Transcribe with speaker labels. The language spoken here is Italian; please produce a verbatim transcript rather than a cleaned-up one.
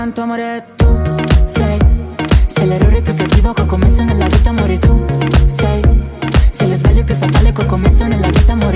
Speaker 1: Tanto amore tu sei, sei l'errore più cattivo che ho commesso nella vita, amore tu sei, sei lo sbaglio più fatale che ho commesso nella vita, amore